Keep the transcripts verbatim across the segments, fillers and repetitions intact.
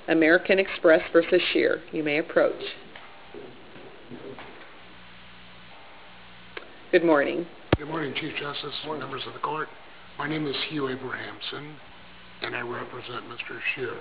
American Express versus Scheer. You may approach. Good morning. Good morning, Chief Justice, and members of the court. My name is Hugh Abrahamson, and I represent Mister Scheer.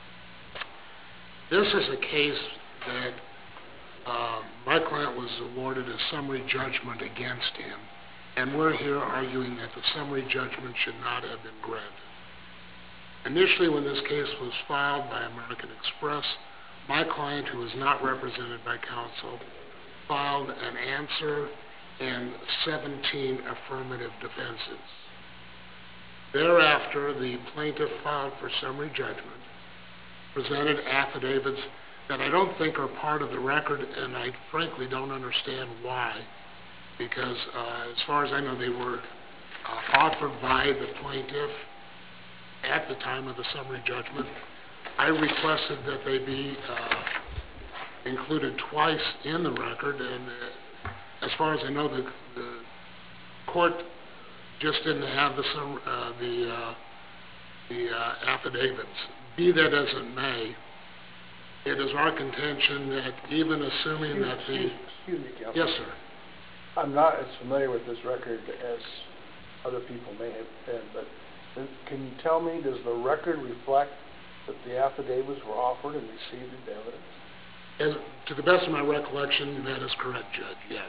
This is a case that uh, my client was awarded a summary judgment against him, and we're here arguing that the summary judgment should not have been granted. Initially, when this case was filed by American Express, my client, who was not represented by counsel, filed an answer and seventeen affirmative defenses. Thereafter, the plaintiff filed for summary judgment, presented affidavits that I don't think are part of the record, and I frankly don't understand why, because uh, as far as I know, they were uh, offered by the plaintiff at the time of the summary judgment. I requested that they be uh, included twice in the record, and uh, as far as I know, the, the court just didn't have the sum, uh, the uh, the uh, affidavits. Be that as it may, it is our contention that even assuming excuse, that the excuse, excuse me, counsel. Yes, sir. I'm not as familiar with this record as other people may have been, but can you tell me, does the record reflect that the affidavits were offered and received as evidence? As, to the best of my recollection, that is correct, Judge, yes.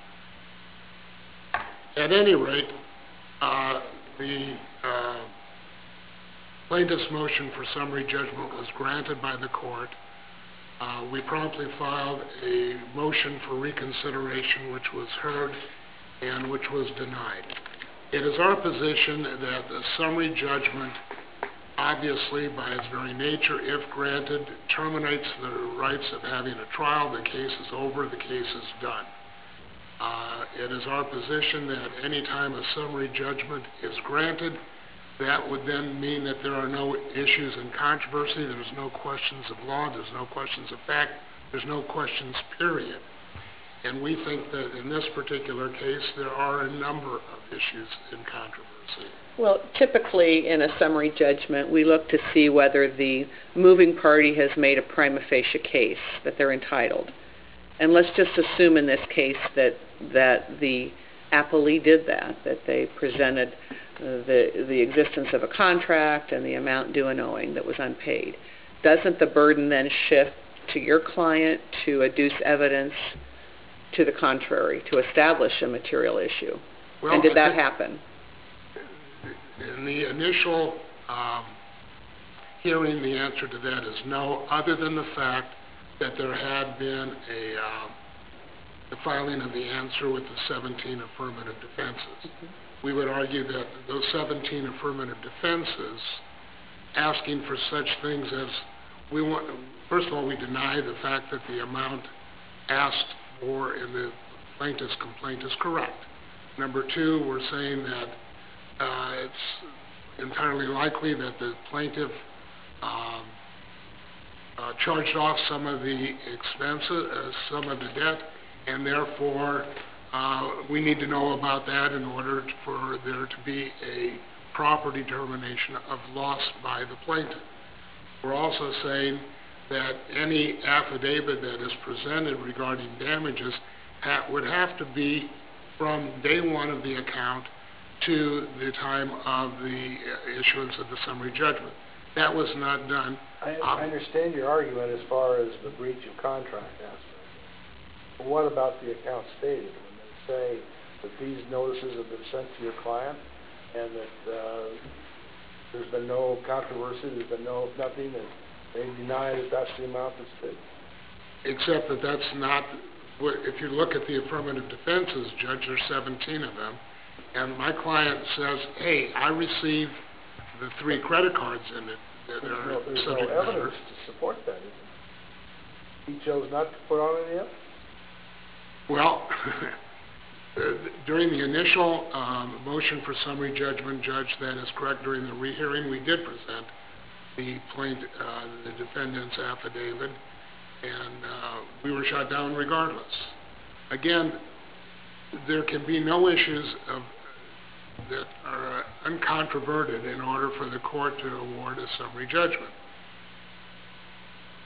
At any rate, uh, the uh, plaintiff's motion for summary judgment was granted by the court. Uh, we promptly filed a motion for reconsideration, which was heard and which was denied. It is our position that the summary judgment, obviously, by its very nature, if granted, terminates the rights of having a trial. The case is over. The case is done. Uh, it is our position that any time a summary judgment is granted, that would then mean that there are no issues in controversy, there's no questions of law, there's no questions of fact, there's no questions, period. And we think that in this particular case, there are a number of issues in controversy. Well, typically in a summary judgment, we look to see whether the moving party has made a prima facie case that they're entitled. And let's just assume in this case that that the appellee did that, that they presented uh, the the existence of a contract and the amount due and owing that was unpaid. Doesn't the burden then shift to your client to adduce evidence to the contrary, to establish a material issue? Well, and did I that happen? In the initial um, hearing, the answer to that is no, other than the fact that there had been a uh, the filing of the answer with the seventeen affirmative defenses. Mm-hmm. We would argue that those seventeen affirmative defenses, asking for such things as we want, first of all, we deny the fact that the amount asked for in the plaintiff's complaint is correct. Number two, we're saying that uh, it's entirely likely that the plaintiff um, uh, charged off some of the expenses, uh, some of the debt, and therefore uh, we need to know about that in order for there to be a proper determination of loss by the plaintiff. We're also saying that any affidavit that is presented regarding damages ha- would have to be from day one of the account to the time of the issuance of the summary judgment. That was not done. I, I understand your argument as far as the breach of contract aspect. But what about the account stated when they say that these notices have been sent to your client and that uh, there's been no controversy, there's been no nothing, and they deny that that's the amount that's due? Except that that's not, if you look at the affirmative defenses, Judge, there's seventeen of them, and my client says, hey, I received the three credit cards in it that There's are no, there's subject no matter. evidence to support that, is there? He chose not to put on any evidence? Well, during the initial um, motion for summary judgment, Judge, that is correct, during the rehearing, we did present the plaintiff, uh, the defendant's affidavit, and uh, we were shot down regardless. Again, there can be no issues of, that are uncontroverted in order for the court to award a summary judgment.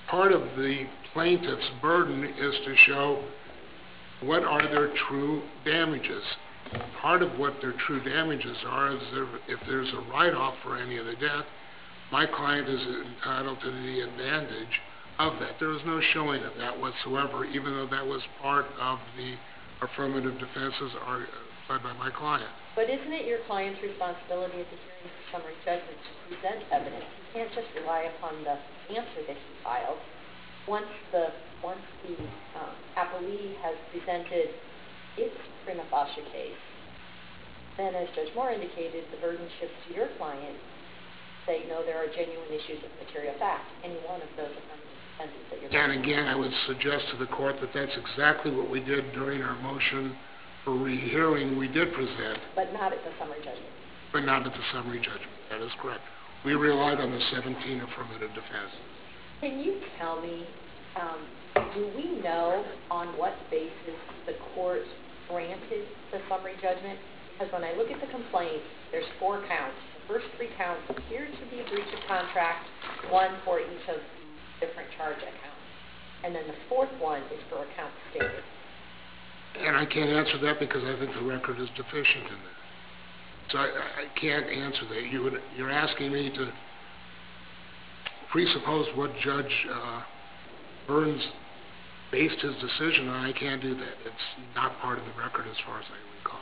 part of the plaintiff's burden is to show what are their true damages. Part of what their true damages are is there, if there's a write-off for any of the debt, my client is entitled to the advantage of that. There was no showing of that whatsoever, even though that was part of the affirmative defenses are pled by my client. But isn't it your client's responsibility at the hearing for summary judgment to present evidence? You can't just rely upon the answer that he filed. Once the once the um, appellee has presented its prima facie case, then as Judge Moore indicated, the burden shifts to your client. Say, no, there are genuine issues of material fact. Any one of those affirmative defenses that you're. And again, I would suggest to the court that that's exactly what we did during our motion for rehearing. We did present. But not at the summary judgment. But not at the summary judgment. That is correct. We relied on the seventeen affirmative defenses. Can you tell me, um, do we know on what basis the court granted the summary judgment? Because when I look at the complaint, there's four counts. The first three counts appear to be a breach of contract, one for each of the different charge accounts. And then the fourth one is for accounts stated. And I can't answer that because I think the record is deficient in that. So I, I can't answer that. You would, you're asking me to presuppose what Judge uh, Burns based his decision on. I can't do that. It's not part of the record as far as I recall.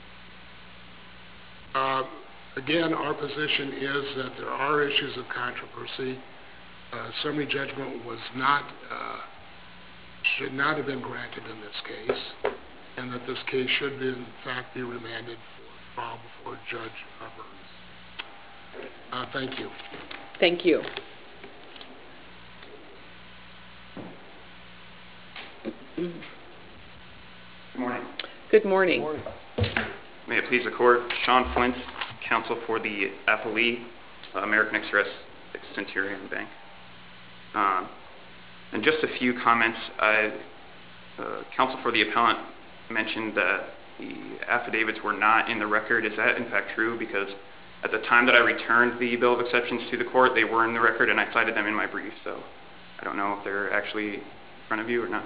Uh, again, our position is that there are issues of controversy. Uh, summary judgment was not, uh, should not have been granted in this case, and that this case should, be, in fact, be remanded for trial before Judge Burns. Uh, thank you. Thank you. Good morning. Good morning. Good morning. May it please the Court, Sean Flint, counsel for the appellee, uh, American Express Centurion Bank. Um, and just a few comments. I, uh, counsel for the appellant mentioned that the affidavits were not in the record. Is that in fact true? Because at the time that I returned the bill of exceptions to the court, they were in the record, and I cited them in my brief. So I don't know if they're actually in front of you or not.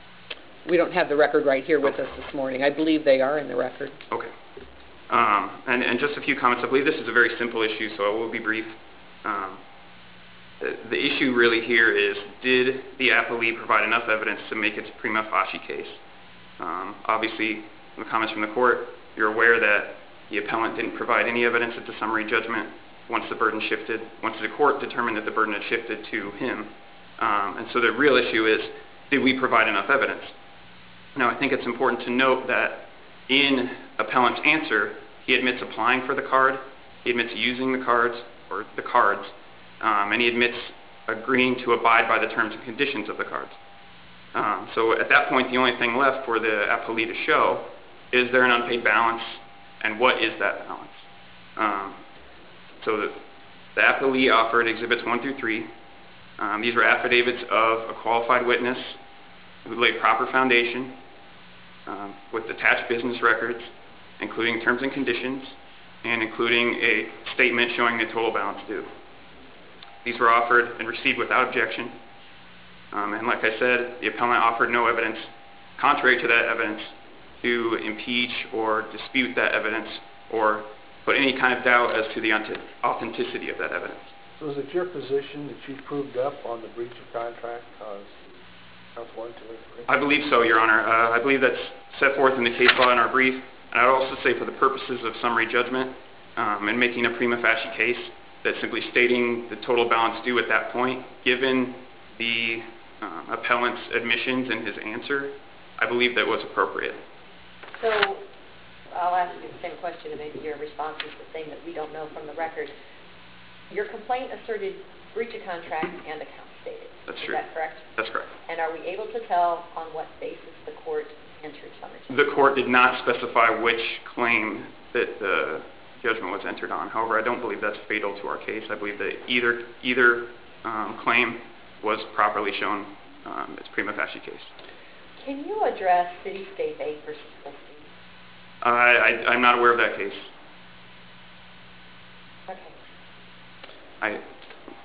We don't have the record right here with us this morning. I believe they are in the record. Okay. Um, and, and just a few comments. I believe this is a very simple issue, so I will be brief. Um, the, the issue really here is, did the appellee provide enough evidence to make its prima facie case? Um, obviously, in the comments from the court, you're aware that the appellant didn't provide any evidence at the summary judgment once the burden shifted, once the court determined that the burden had shifted to him. Um, and so the real issue is, did we provide enough evidence? Now, I think it's important to note that in appellant's answer, he admits applying for the card, he admits using the cards, or the cards, um, and he admits agreeing to abide by the terms and conditions of the cards. Um, so at that point, the only thing left for the appellee to show is there an unpaid balance, and what is that balance? Um, so the, the appellee offered exhibits one through three. Um, these were affidavits of a qualified witness who laid proper foundation um, with attached business records, including terms and conditions, and including a statement showing the total balance due. These were offered and received without objection. Um, and like I said, the appellant offered no evidence contrary to that evidence to impeach or dispute that evidence or put any kind of doubt as to the authenticity of that evidence. So is it your position that you proved up on the breach of contract cause counts one, two, and three? I believe so, Your Honor. Uh, I believe that's set forth in the case law in our brief. And I'd also say for the purposes of summary judgment um, and making a prima facie case, that simply stating the total balance due at that point, given the um, appellant's admissions and his answer, I believe that was appropriate. So I'll ask you the same question, and maybe your response is the same that we don't know from the record. Your complaint asserted breach of contract and account stated. That's is true. Is that correct? That's correct. And are we able to tell on what basis the court entered summary judgment? The court did not specify which claim that the judgment was entered on. However, I don't believe that's fatal to our case. I believe that either either um, claim was properly shown um, as prima facie case. Can you address City State Bank versus Holstein? Uh, I, I'm not aware of that case. Okay. I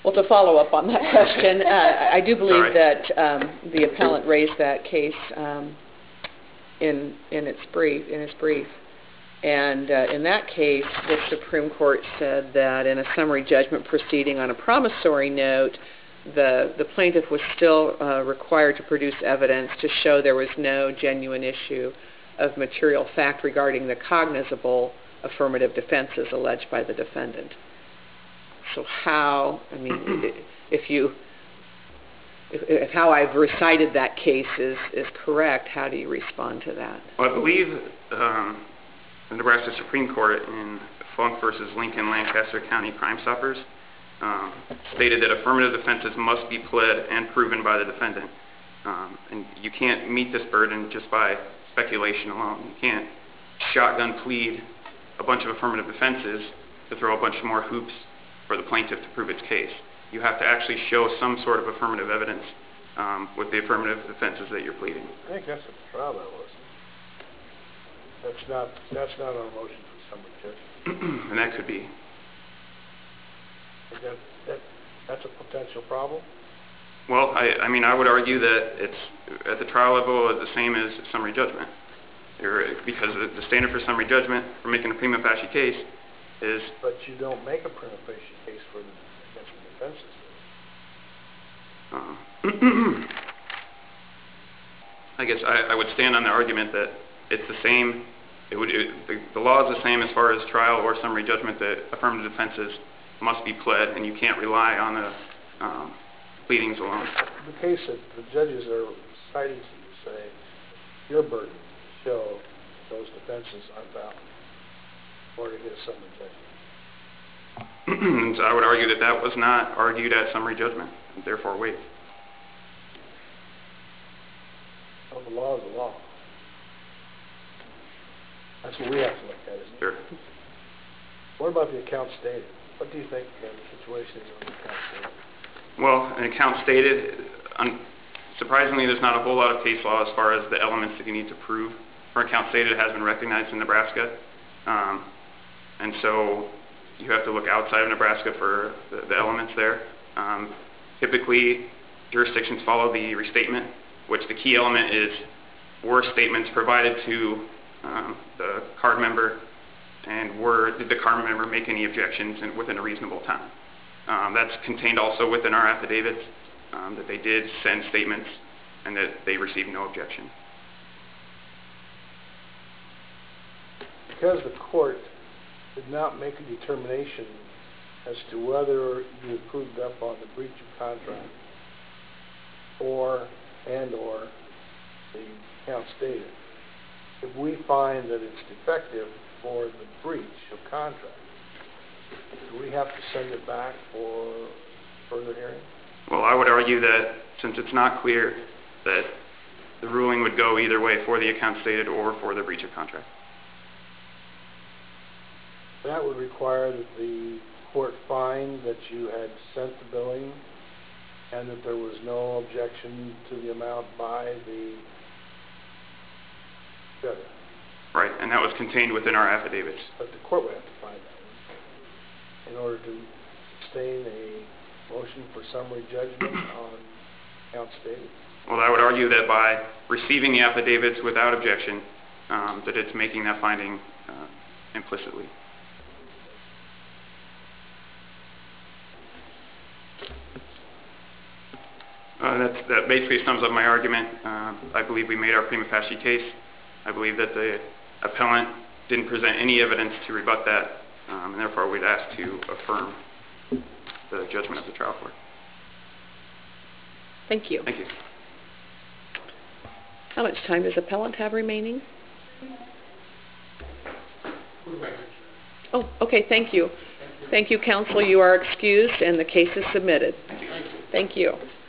Well, to follow up on that question, uh, I do believe Sorry. that um, the appellant raised that case um, in in its brief, in his brief, and uh, in that case, the Supreme Court said that in a summary judgment proceeding on a promissory note, the the plaintiff was still uh, required to produce evidence to show there was no genuine issue of material fact regarding the cognizable affirmative defenses alleged by the defendant. So how, I mean, if you, if, if how I've recited that case is, is correct, how do you respond to that? Well, I believe um, the Nebraska Supreme Court in Funk versus Lincoln Lancaster County Crime Stoppers um, stated that affirmative defenses must be pled and proven by the defendant. Um, and you can't meet this burden just by speculation alone. You can't shotgun plead a bunch of affirmative defenses to throw a bunch more hoops for the plaintiff to prove its case. You have to actually show some sort of affirmative evidence um, with the affirmative defenses that you're pleading. I think that's what the trial that was. That's not, that's not our motion for summary judgment. And that could be. That, that, that's a potential problem? Well, I, I mean, I would argue that it's at the trial level the same as summary judgment. You're, because the standard for summary judgment for making a prima facie case is... But you don't make a prima facie case for the, against the defenses. Uh, I guess I, I would stand on the argument that it's the same, it would, it, the, the law is the same as far as trial or summary judgment, that affirmative defenses must be pled, and you can't rely on the um, pleadings alone. The case that the judges are citing to you say, your burden to show those defenses aren't valid in order to get a summary judgment. So I would argue that that was not argued at summary judgment, and therefore waived. Well, the law is the law. That's what we have to look at, isn't it? Sure. What about the account stated? What do you think uh, the situation is on the account stated? Well, an account stated, un surprisingly, there's not a whole lot of case law as far as the elements that you need to prove for account stated has been recognized in Nebraska. Um, and so you have to look outside of Nebraska for the, the elements there. Um, typically, jurisdictions follow the restatement, which the key element is were statements provided to um, the card member, and were, did the card member make any objections in, within a reasonable time. Um, that's contained also within our affidavits, um, that they did send statements and that they received no objection. Because the court did not make a determination as to whether you proved up on the breach of contract or and or the account stated, if we find that it's defective for the breach of contract, do we have to send it back for further hearing? Well, I would argue that since it's not clear, that the ruling would go either way for the account stated or for the breach of contract. That would require that the court find that you had sent the billing and that there was no objection to the amount by the debtor. Right, and that was contained within our affidavits. But the court would have to find that in order to sustain a motion for summary judgment on account stated. Well, I would argue that by receiving the affidavits without objection, um, that it's making that finding uh, implicitly. Uh, that's, that basically sums up my argument. Uh, I believe we made our prima facie case. I believe that the appellant didn't present any evidence to rebut that, um, and therefore we'd ask to affirm the judgment of the trial court. Thank you. Thank you. How much time does appellant have remaining? Oh, okay, thank you. Thank you, counsel. You are excused and the case is submitted. Thank you.